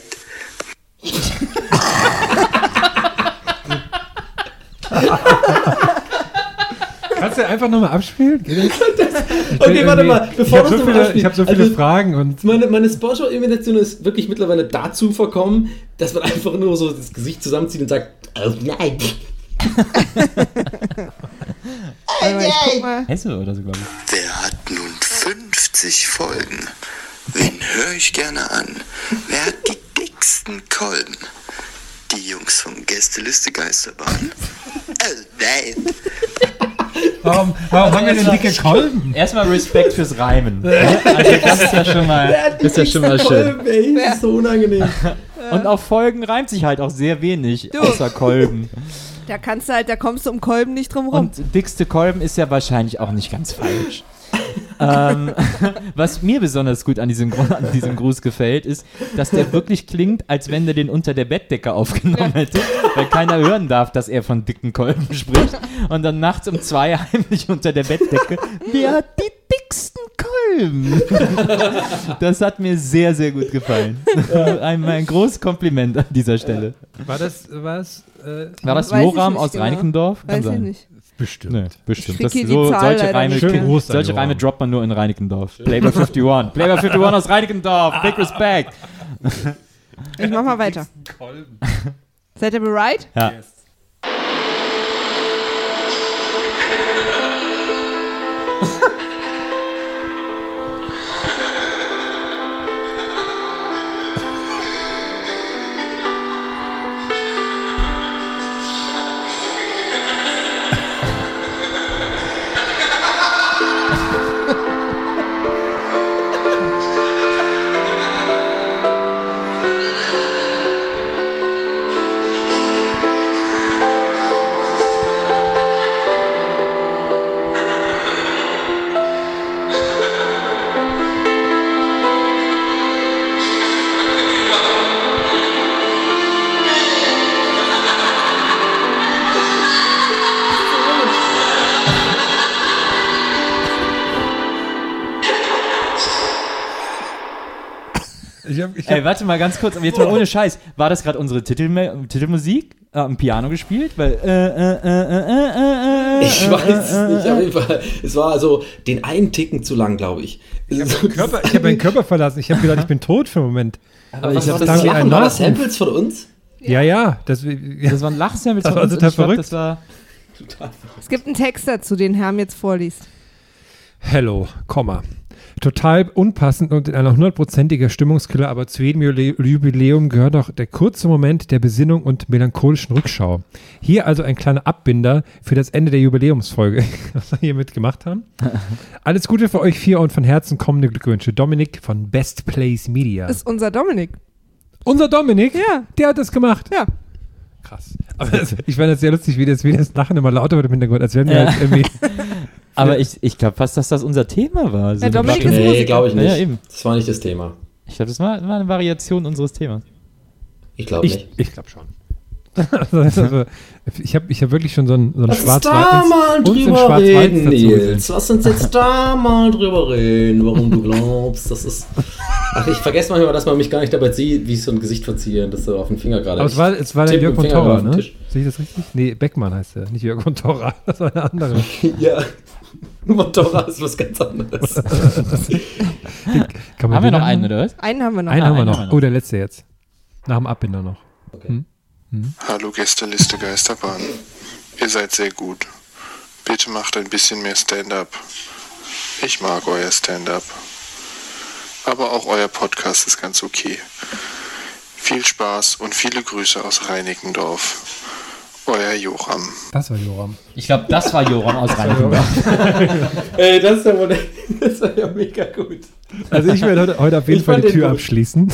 Kannst du einfach nochmal abspielen? Geht das? Ich Okay, bin warte irgendwie- mal, bevor ich habe du so es viele, nochmal ich hab so viele also- Fragen und Meine, meine Sportschau-Imitation ist wirklich mittlerweile dazu verkommen, dass man einfach nur so das Gesicht zusammenzieht und sagt, oh nein. Warte mal, ich guck mal. Hesse oder so, glaube ich. Wer hat nun fünfzig Folgen? Wen höre ich gerne an? Wer hat die dicksten Kolben? Die Jungs von Gästeliste Geisterbahn. Oh nein. warum, warum haben wir denn dicke Kolben? Erstmal Respekt fürs Reimen. Also das ist ja schon mal, das ist ja schon mal schön. Kolben, ey, das ist so unangenehm. Und auf Folgen reimt sich halt auch sehr wenig, Du. außer Kolben. Da kannst du halt, da kommst du um Kolben nicht drum rum. Und dickste Kolben ist ja wahrscheinlich auch nicht ganz falsch. ähm, was mir besonders gut an diesem, Gru- an diesem Gruß gefällt, ist, dass der wirklich klingt, als wenn der den unter der Bettdecke aufgenommen hätte, weil keiner hören darf, dass er von dicken Kolben spricht. Und dann nachts um zwei heimlich unter der Bettdecke, wer hat die dicksten Kolben? Das hat mir sehr, sehr gut gefallen. Ein, ein großes Kompliment an dieser Stelle. War das, war das, äh, War das Weiß ich Joram nicht aus genau. Reinickendorf? Kann Weiß ich sein. nicht. bestimmt? Nee, bestimmt. Ich Das, krieg die so, Zahl solche leider Reime, nicht Schön mehr. groß sein, solche Joram. Reime droppt man nur in Reinickendorf. Playboy einundfünfzig. Playboy einundfünfzig aus Reinickendorf. Big Respect. Ich mach mal weiter. Seid ihr bereit? Ja. Ich hab, ich hab Ey, warte mal ganz kurz, aber jetzt mal ohne Scheiß. War das gerade unsere Titel, Titelmusik? Äh, am Piano gespielt? Weil, äh, äh, äh, äh, äh, äh, Ich weiß es nicht, auf jeden Fall. Es war also den einen Ticken zu lang, glaube ich. Ich habe meinen Körper, ich hab meinen Körper verlassen. Ich habe gedacht, ich bin tot für einen Moment. Aber ich was hab war das das Lachen? Lachen? War das Samples von uns? Ja, ja. Das, das waren Lachsamples das von war uns. total Ich glaub, verrückt. das war Es gibt einen Text dazu, den Herm jetzt vorliest. Hello, Komma. Total unpassend und in einer hundertprozentiger Stimmungskiller, aber zu jedem Jule- Jubiläum gehört auch der kurze Moment der Besinnung und melancholischen Rückschau. Hier also ein kleiner Abbinder für das Ende der Jubiläumsfolge, was wir hiermit gemacht haben. Alles Gute für euch vier und von Herzen kommende Glückwünsche. Dominik von Best Place Media. Das ist unser Dominik. Unser Dominik? Ja. Der hat das gemacht? Ja. Krass. Aber das, ich fand das sehr lustig, wie das, wie das Lachen immer lauter wird im Hintergrund, als wenn wir Ja. halt irgendwie... Aber ich, ich glaube fast, dass das unser Thema war. So Ja, Dominik ist Nee, Musiker. glaube ich nicht. Ja, eben. Das war nicht das Thema. Ich glaube, das war, war eine Variation unseres Themas. Ich glaube Ich, nicht. ich glaube schon. also, ich habe ich hab wirklich schon so ein, so ein Lass uns Schwarzwald. da mal uns ein drüber Schwarzwald reden, dazu Nils. gesehen. Lass uns jetzt da mal drüber reden, warum du glaubst, das ist... Ach, ich vergesse manchmal, dass man mich gar nicht dabei sieht, wie ich so ein Gesicht verziehe und das so auf den Finger gerade... Aber es war, es war der tippe Jörg mit dem von Finger Torra, auf den ne? Tisch. Sehe ich das richtig? Nee, Beckmann heißt er, nicht Jörg von Torra. Das war eine andere. Ja, Motorrad ist was ganz anderes. Kann man Haben wir den noch haben? einen, oder was? Einen haben wir noch. Einen haben wir einen noch. haben wir noch. Oh, der letzte jetzt. Nach dem Abbinder noch. Okay. Hm? Hm? Hallo Gästeliste Geisterbahn. Ihr seid sehr gut. Bitte macht ein bisschen mehr Stand-up. Ich mag euer Stand-up. Aber auch euer Podcast ist ganz okay. Viel Spaß und viele Grüße aus Reinickendorf. Euer Joram. Das war Joram. Ich glaube, das war Joram aus Reinickendorf. Ey, das ist ja wohl, das war ja mega gut. Also ich werde heute, heute auf jeden Ich Fall fand die den Tür gut. abschließen.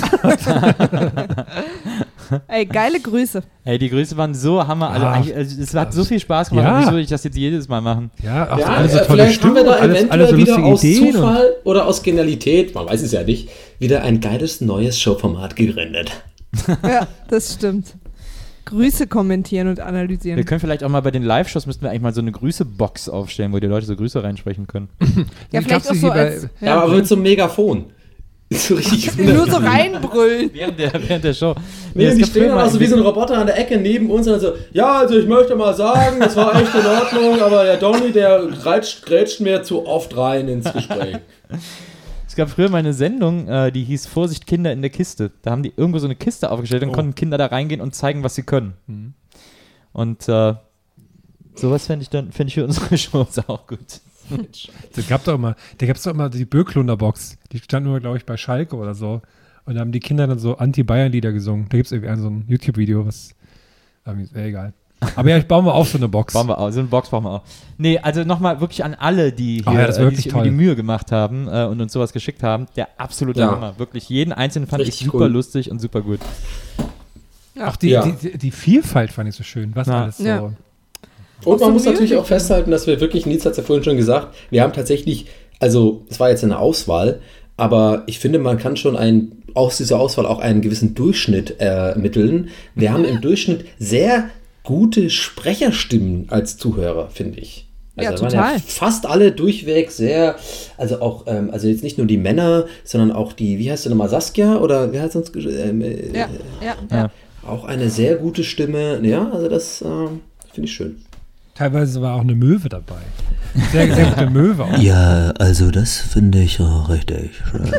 Ey, geile Grüße. Ey, die Grüße waren so hammer. Also, Ah, eigentlich- also, es hat so viel Spaß gemacht. Ja. Wieso würde ich das jetzt jedes Mal machen? Ja, auch Ja, alles so äh, tolle vielleicht haben wir Stimmung, da alles, eventuell alles so wieder lustige aus Ideen. Und, Zufall oder aus Genialität, man weiß es ja nicht, wieder ein geiles neues Showformat gegründet. Ja, das stimmt. Grüße kommentieren und analysieren. Wir können vielleicht auch mal bei den Live-Shows, müssten wir eigentlich mal so eine Grüße-Box aufstellen, wo die Leute so Grüße reinsprechen können. Ja, Ich vielleicht glaub, auch sie so bei- als... Ja, aber mit so einem Megafon. So richtig Nur so reinbrüllen. Während der, während der Show. Nee, es die gab stehen früher dann mal also wie so ein Roboter an der Ecke neben uns und dann so, ja, also ich möchte mal sagen, das war echt in Ordnung, aber der Donny, der grätscht, grätscht mir zu oft rein ins Gespräch. Es gab früher mal eine Sendung, äh, die hieß Vorsicht, Kinder in der Kiste. Da haben die irgendwo so eine Kiste aufgestellt und Oh. konnten Kinder da reingehen und zeigen, was sie können. Und äh, sowas fände ich dann, fände ich für unsere Shows auch gut. da gab doch immer, da gab es doch immer die Böcklunder-Box. Die stand nur, glaube ich, bei Schalke oder so. Und da haben die Kinder dann so Anti-Bayern-Lieder gesungen. Da gibt es irgendwie ein, so ein YouTube-Video, was. Äh, egal. Aber ja, ich baue mal auch so eine Box. Bauen wir auch, so eine Box brauchen wir auch. Nee, also nochmal wirklich an alle, die Oh hier ja, das war äh, die wirklich sich toll. irgendwie die Mühe gemacht haben äh, und uns sowas geschickt haben. Der absolute Ja. Hammer. Wirklich, jeden einzelnen fand Richtig ich super cool. lustig und super gut. Auch die, Ja. die, die, die Vielfalt fand ich so schön. Was Ja. alles so. Ja. Und so man muss natürlich Music. auch festhalten, dass wir wirklich, Nils hat es ja vorhin schon gesagt, wir haben tatsächlich, also es war jetzt eine Auswahl, aber ich finde, man kann schon ein, aus dieser Auswahl auch einen gewissen Durchschnitt ermitteln. Wir haben im Durchschnitt sehr gute Sprecherstimmen als Zuhörer, finde ich. Also Ja, da waren total. ja fast alle durchweg sehr, also auch, ähm, also jetzt nicht nur die Männer, sondern auch die, wie heißt sie nochmal, Saskia oder wer hat sonst, ähm, äh, Ja, ja, Ja. ja. auch eine sehr gute Stimme. Ja, also das ähm, finde ich schön. Teilweise war auch eine Möwe dabei. Sehr, sehr gute Möwe auch. Ja, also das finde ich auch richtig schön.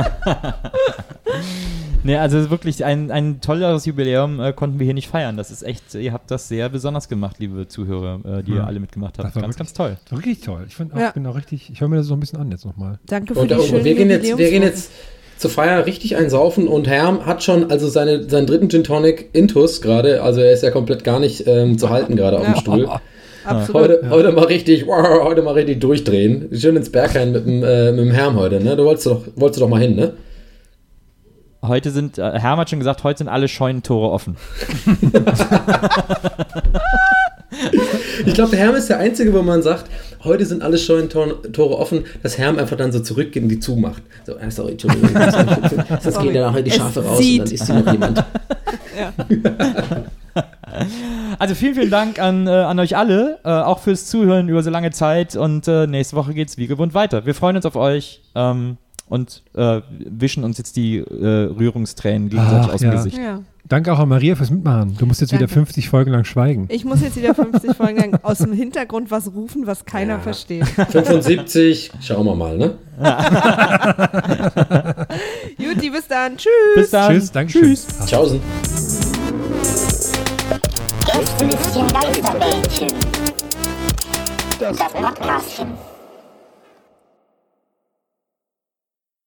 Nee, also wirklich ein, ein tolleres Jubiläum äh, konnten wir hier nicht feiern. Das ist echt, ihr habt das sehr besonders gemacht, liebe Zuhörer, äh, die Ja. ihr alle mitgemacht habt. Das war Ganz, wirklich- ganz toll. Das war wirklich toll. Ich find auch, Ja. bin auch richtig, ich höre mir das so ein bisschen an jetzt nochmal. Danke für Und, die und schönen wir gehen jetzt, wir gehen Jubiläumsfolgen. jetzt zur Feier richtig einsaufen und Herm hat schon also seine, seinen dritten Gin Tonic Intus gerade, also er ist ja komplett gar nicht ähm, zu halten gerade auf dem Ja. Stuhl. Absolut. Heute, heute mal richtig, wow, heute mal richtig durchdrehen. Schön ins Berghain mit dem, äh, mit dem Herm heute, ne? Du wolltest doch, wolltest doch mal hin, ne? Heute sind, äh, Herm hat schon gesagt, heute sind alle Scheunentore offen. Ich glaube, der Herm ist der Einzige, wo man sagt, heute sind alle Scheunentore offen, dass Herm einfach dann so zurückgeht und die zumacht. So, ah, sorry, Entschuldigung. Sonst gehen ja nachher die Es Schafe raus sieht. und dann ist hier noch jemand. Also vielen, vielen Dank an, äh, an euch alle, äh, auch fürs Zuhören über so lange Zeit und äh, nächste Woche geht's wie gewohnt weiter. Wir freuen uns auf euch ähm, und äh, wischen uns jetzt die äh, Rührungstränen gegenseitig Ach, aus dem ja. Gesicht. Ja. Danke auch an Maria fürs Mitmachen. Du musst jetzt Danke. wieder fünfzig Folgen lang schweigen. Ich muss jetzt wieder fünfzig Folgen lang aus dem Hintergrund was rufen, was keiner Ja. versteht. fünfundsiebzig, schauen wir mal, ne? Juti, bis dann. Tschüss. Bis dann. Tschüss, danke schön. Tschüss. Tschaußen. Gästelistchen Geisterbällchen. Das Podcastchen.